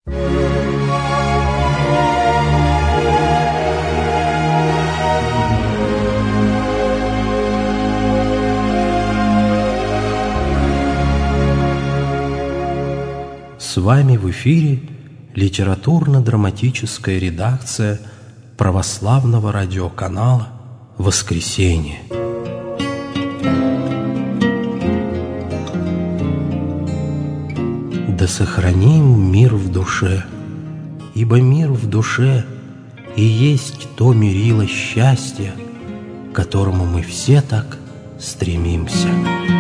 С вами в эфире литературно-драматическая редакция православного радиоканала «Воскресенье». Да сохраним мир в душе, ибо мир в душе и есть то мерило счастья, к которому мы все так стремимся.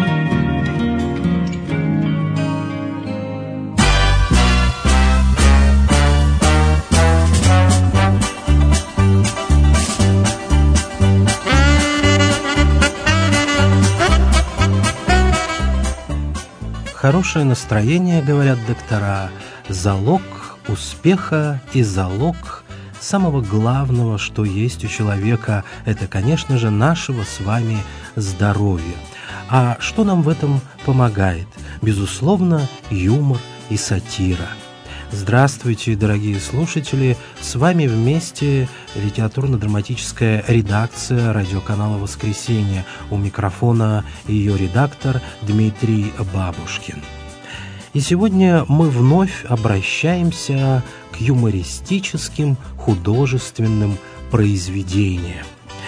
Хорошее настроение, говорят доктора, залог успеха и залог самого главного, что есть у человека, это, конечно же, нашего с вами здоровья. А что нам в этом помогает? Безусловно, юмор и сатира. Здравствуйте, дорогие слушатели! С вами вместе литературно-драматическая редакция радиоканала «Воскресенье». У микрофона ее редактор Дмитрий Бабушкин. И сегодня мы вновь обращаемся к юмористическим художественным произведениям.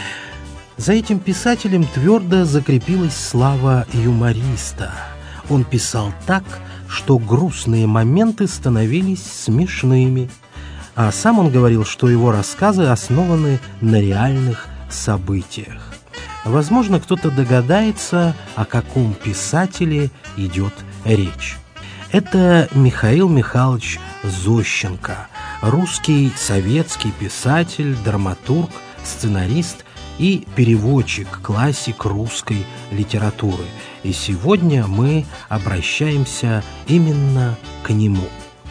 За этим писателем твердо закрепилась слава юмориста. Он писал так, что грустные моменты становились смешными, а сам он говорил, что его рассказы основаны на реальных событиях. Возможно, кто-то догадается, о каком писателе идет речь. Это Михаил Михайлович Зощенко, русский советский писатель, драматург, сценарист и переводчик, классик русской литературы. И сегодня мы обращаемся именно к нему.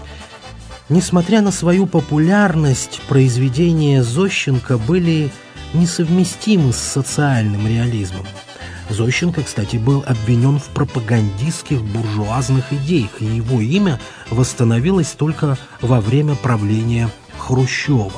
Несмотря на свою популярность, произведения Зощенко были несовместимы с социальным реализмом. Зощенко, кстати, был обвинен в пропагандистских буржуазных идеях, и его имя восстановилось только во время правления Хрущева.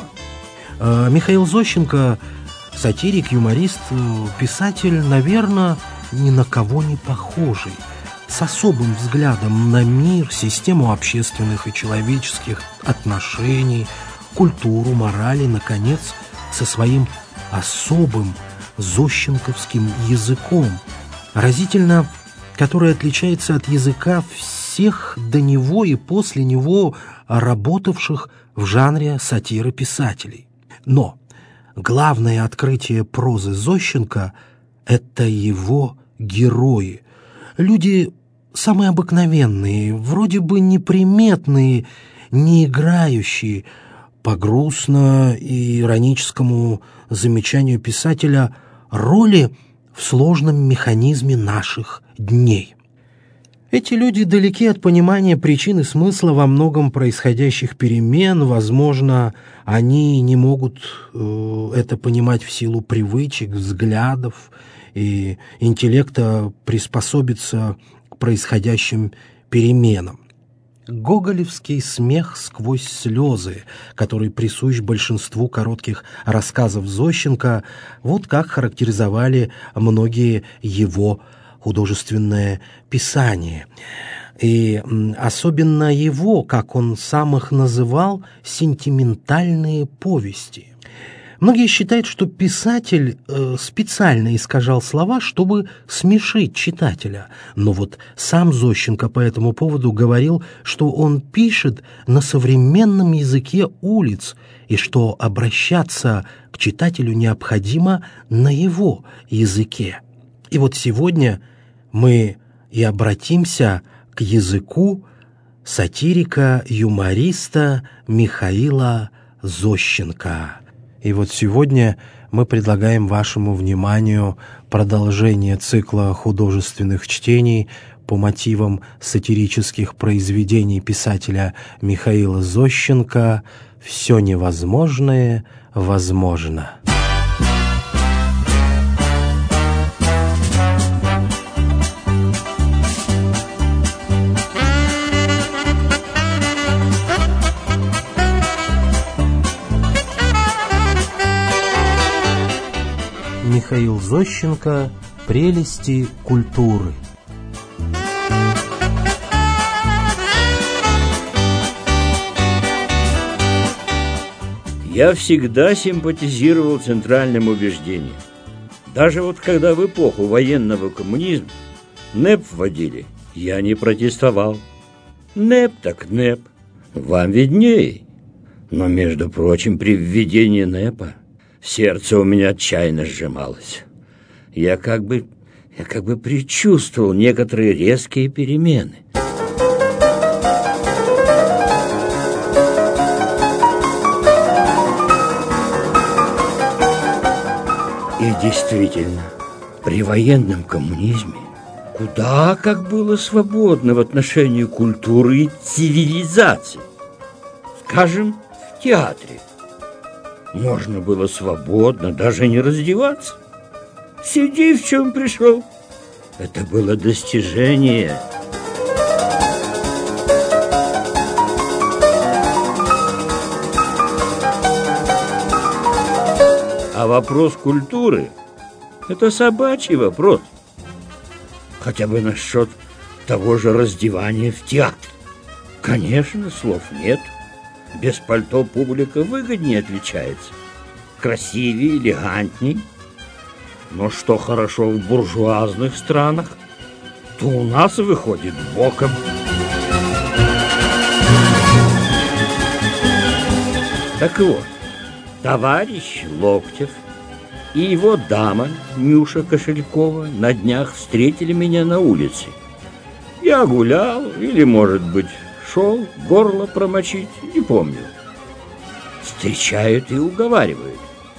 Михаил Зощенко – сатирик, юморист, писатель, наверное, ни на кого не похожий, с особым взглядом на мир, систему общественных и человеческих отношений, культуру, мораль и, наконец, со своим особым зощенковским языком, разительно, который отличается от языка всех до него и после него работавших в жанре сатиры писателей. Но главное открытие прозы Зощенко – это его герои. Люди самые обыкновенные, вроде бы неприметные, не играющие, по грустно и ироническому замечанию писателя, роли в сложном механизме наших дней. Эти люди далеки от понимания причин и смысла во многом происходящих перемен. Возможно, они не могут это понимать в силу привычек, взглядов и интеллекта приспособиться к происходящим переменам. Гоголевский смех сквозь слезы, который присущ большинству коротких рассказов Зощенко, вот как характеризовали многие его художественное писание. И особенно его, как он сам их называл, сентиментальные повести. Многие считают, что писатель специально искажал слова, чтобы смешить читателя. Но вот сам Зощенко по этому поводу говорил, что он пишет на современном языке улиц, и что обращаться к читателю необходимо на его языке. И вот сегодня мы и обратимся к языку сатирика-юмориста Михаила Зощенко. И вот сегодня мы предлагаем вашему вниманию продолжение цикла художественных чтений по мотивам сатирических произведений писателя Михаила Зощенко «Все невозможное возможно». Михаил Зощенко «Прелести культуры». Я всегда симпатизировал центральным убеждениям. Даже вот когда в эпоху военного коммунизма НЭП вводили, я не протестовал. НЭП так НЭП, вам виднее. Но, между прочим, при введении НЭПа сердце у меня отчаянно сжималось. Я как бы предчувствовал некоторые резкие перемены. И действительно, при военном коммунизме куда как было свободно в отношении культуры и цивилизации. Скажем, в театре можно было свободно даже не раздеваться. Сиди, в чем пришел. Это было достижение. А вопрос культуры – это собачий вопрос. Хотя бы насчет того же раздевания в театре. Конечно, слов нет. Без пальто публика выгоднее отличается. Красивее, элегантней. Но что хорошо в буржуазных странах, то у нас выходит боком. Так вот, товарищ Локтев и его дама Нюша Кошелькова на днях встретили меня на улице. Я гулял или, может быть, шел горло промочить, не помню. Встречают и уговаривают.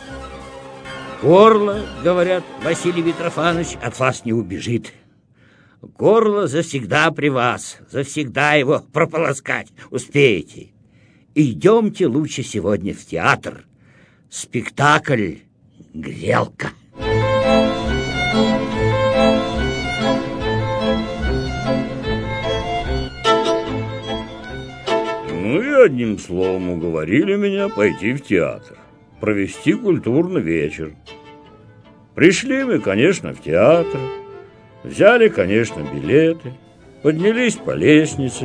Горло, говорят, Василий Митрофанович, от вас не убежит. Горло завсегда при вас, завсегда его прополоскать успеете. Идемте лучше сегодня в театр. Спектакль «Грелка». Ну и одним словом уговорили меня пойти в театр, провести культурный вечер. Пришли мы, конечно, в театр, взяли, конечно, билеты, поднялись по лестнице.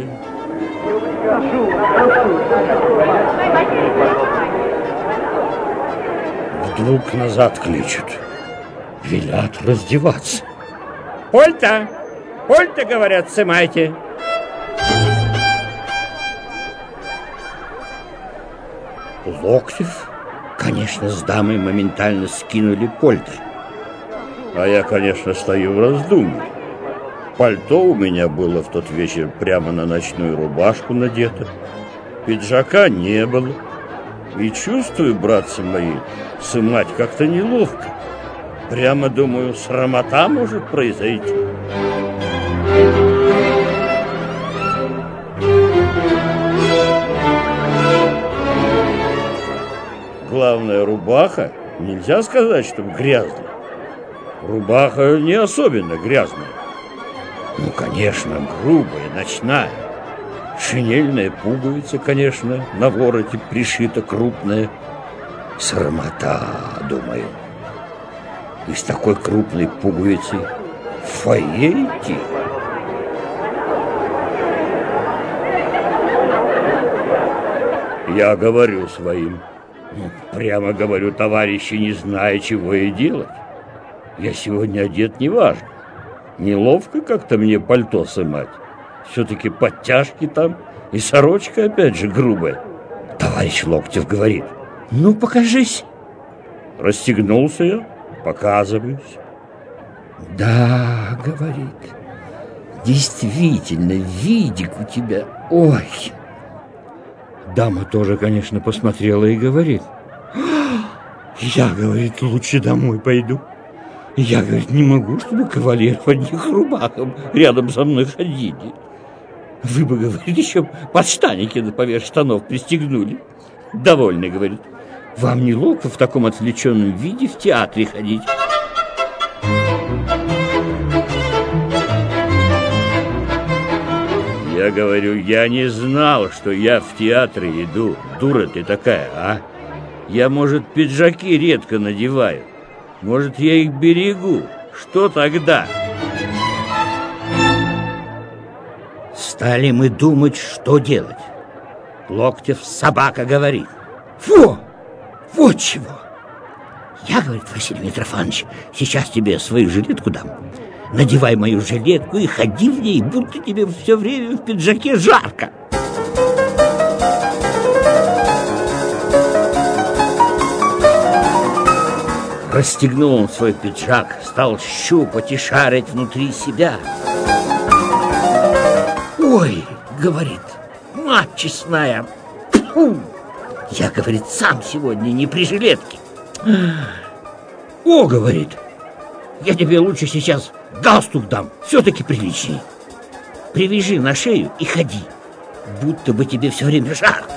Вдруг назад кличут, велят раздеваться. Польта, говорят, сымайте. Локтев, конечно, с дамой моментально скинули польты. А я, конечно, стою в раздумье. Пальто у меня было в тот вечер прямо на ночную рубашку надето. Пиджака не было. И чувствую, братцы мои, сымать как-то неловко. Прямо думаю, срамота может произойти. Главное, рубаха, нельзя сказать, что грязная. Рубаха не особенно грязная. Ну, конечно, грубая, ночная. Шинельная пуговица, конечно, на вороте пришита крупная. Срамота, думаю. И с такой крупной пуговицей в фойе идти. Я говорю своим. Прямо говорю, товарищи, не зная, чего и делать. Я сегодня одет неважно. Неловко как-то мне пальто сымать. Все-таки подтяжки там, и сорочка опять же грубая. Товарищ Локтев говорит: ну, покажись. Расстегнулся я, показываюсь. Да, говорит, действительно, видик у тебя, ой. Дама тоже, конечно, посмотрела и говорит: я, говорит, лучше домой пойду. Я, говорит, не могу, чтобы кавалер в одних рубахах рядом со мной ходили. Вы бы, говорит, еще подштанники поверх штанов пристегнули. Довольный, говорит. Вам неловко в таком отвлеченном виде в театре ходить? Я говорю, я не знал, что я в театр иду. Дура ты такая, а? Я, может, пиджаки редко надеваю. Может, я их берегу? Что тогда? Стали мы думать, что делать. Локтев собака говорит: «Фу! Вот чего! Я, говорит, Василий Митрофанович, сейчас тебе свою жилетку дам. Надевай мою жилетку и ходи в ней, будто тебе все время в пиджаке жарко». Расстегнул он свой пиджак, стал щупать и шарить внутри себя. «Ой, — говорит, — мать честная, фу! Я, говорит, сам сегодня не при жилетке. О, — говорит, — я тебе лучше сейчас галстук дам, все-таки приличней. Привяжи на шею и ходи, будто бы тебе все время жарко».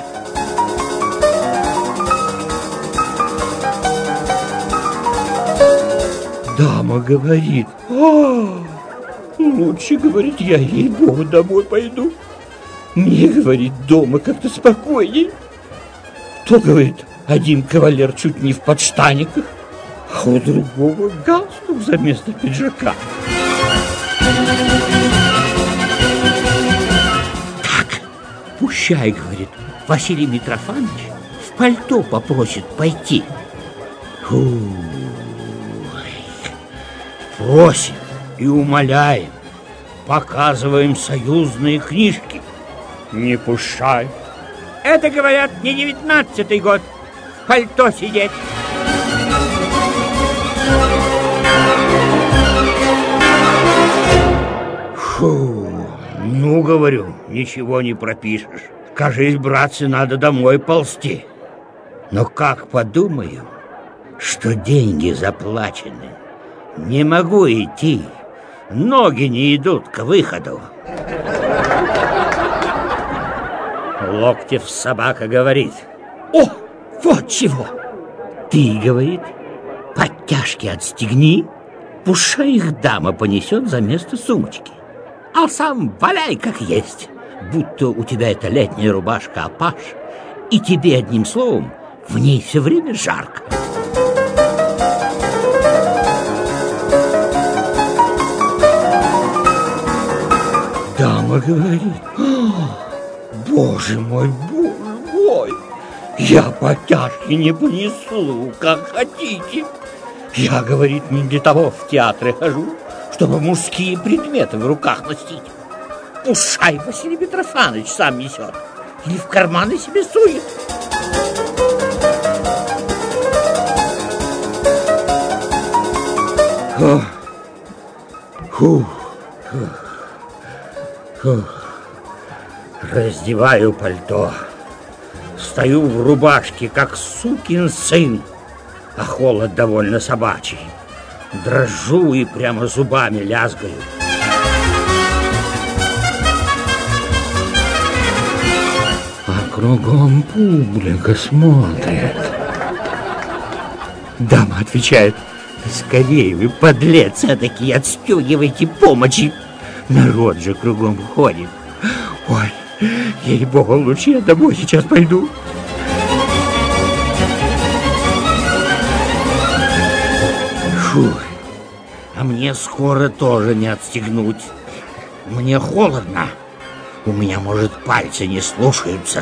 Дама говорит: лучше, говорит, я, ей-богу, домой пойду. Мне, говорит, дома как-то спокойней. То, говорит, один кавалер чуть не в подштаниках, а у другого галстук за место пиджака. Так, пущай, говорит, Василий Митрофанович в пальто попросит пойти. Просим и умоляем, показываем союзные книжки. Не пущай. Это, говорят, не 19-й год в пальто сидеть. Фу, ну, говорю, ничего не пропишешь. Кажись, братцы, надо домой ползти. Но как подумаю, что деньги заплачены, не могу идти, ноги не идут к выходу. Локтев собака говорит: «О, вот чего! Ты, — говорит, — подтяжки отстегни, пущай их дама понесет за место сумочки, а сам валяй как есть, будто у тебя эта летняя рубашка апаш, и тебе, одним словом, в ней все время жарко». Дама говорит: боже мой, я подтяжки не понесу, как хотите. Я, говорит, не для того в театры хожу, чтобы мужские предметы в руках носить. Пущай Василий Митрофанович сам несет или в карманы себе сует. Раздеваю пальто, стою в рубашке, как сукин сын, а холод довольно собачий. Дрожу и прямо зубами лязгаю. А кругом публика смотрит. Дама отвечает: скорее вы, подлец эдакий, отстегивайте помощи. Народ же кругом ходит. Ой, ей-богу, лучше я домой сейчас пойду. Фу, а мне скоро тоже не отстегнуть. Мне холодно. У меня, может, пальцы не слушаются.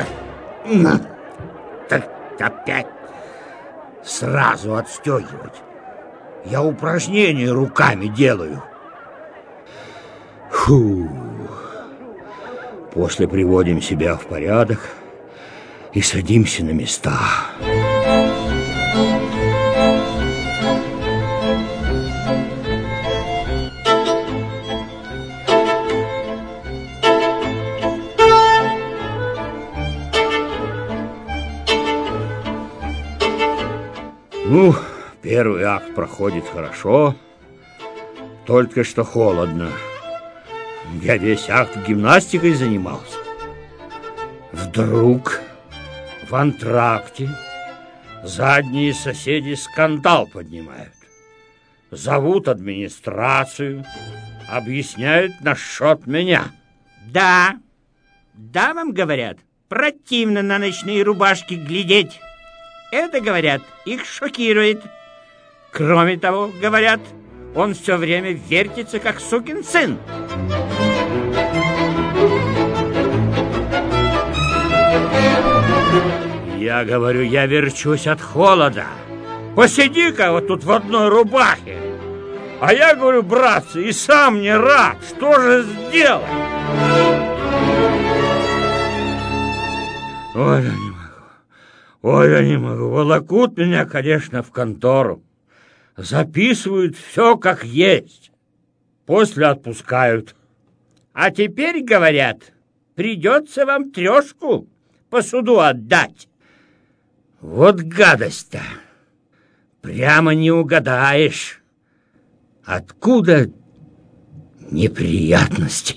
Так опять сразу отстегивать. Я упражнения руками делаю. Фу. После приводим себя в порядок и садимся на места. Ну, первый акт проходит хорошо, только что холодно. Я весь акт гимнастикой занимался. Вдруг в антракте задние соседи скандал поднимают. Зовут администрацию, объясняют насчет меня. Да, дамам, говорят, противно на ночные рубашки глядеть. Это, говорят, их шокирует. Кроме того, говорят, он все время вертится, как сукин сын. Я говорю, я верчусь от холода. Посиди-ка вот тут в одной рубахе. А я говорю, братцы, и сам не рад. Что же сделать? Ой, я не могу. Ой, я не могу. Волокут меня, конечно, в контору. Записывают все как есть. После отпускают. А теперь, говорят, придется вам 3 по суду отдать. Вот гадость-то. Прямо не угадаешь. Откуда неприятности?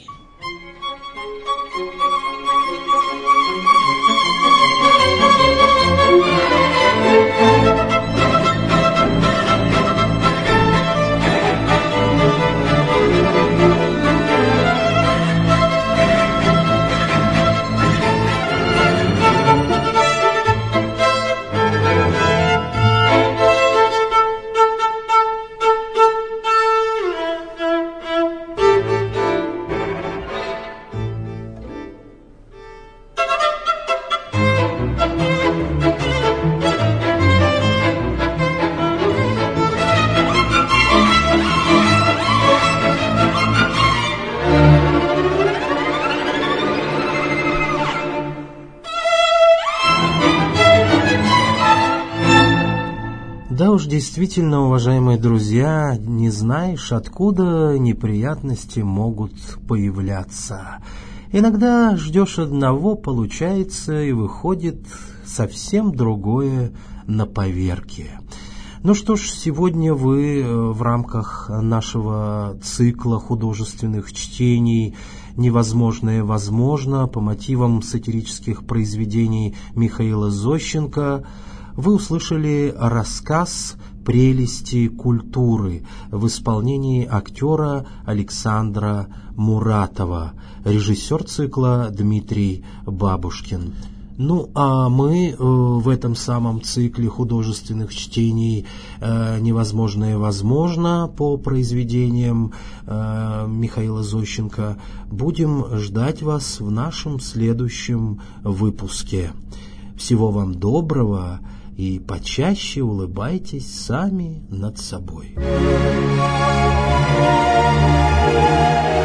Да уж, действительно, уважаемые друзья, не знаешь, откуда неприятности могут появляться. Иногда ждешь одного, получается, и выходит совсем другое на поверке. Ну что ж, сегодня вы в рамках нашего цикла художественных чтений «Невозможное возможно» по мотивам сатирических произведений Михаила Зощенко вы услышали рассказ «Прелести культуры» в исполнении актера Александра Муратова, режиссер цикла Дмитрий Бабушкин. Ну, а мы в этом самом цикле художественных чтений «Невозможное возможно» по произведениям Михаила Зощенко будем ждать вас в нашем следующем выпуске. Всего вам доброго и почаще улыбайтесь сами над собой.